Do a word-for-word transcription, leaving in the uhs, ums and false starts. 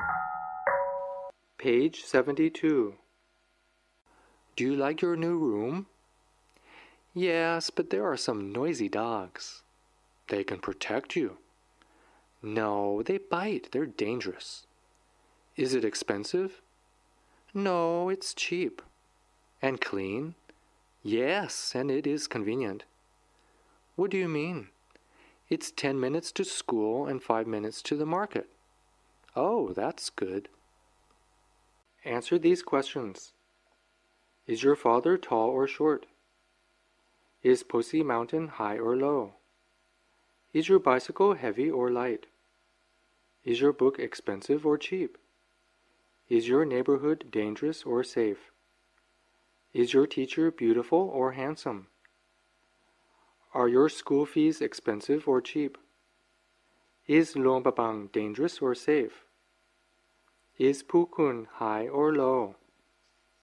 Page seventy-two. Do you like your new room? Yes, but there are some noisy dogs. They can protect you. No, they bite. They're dangerous. Is it expensive? No, it's cheap. And clean? Yes, and it is convenient. What do you mean? It's ten minutes to school and five minutes to the market. Oh, that's good. Answer these questions. Is your father tall or short? Is Posi Mountain high or low? Is your bicycle heavy or light? Is your book expensive or cheap? Is your neighborhood dangerous or safe? Is your teacher beautiful or handsome? Are your school fees expensive or cheap? Is Luang Prabang dangerous or safe? Is Pu Kun high or low?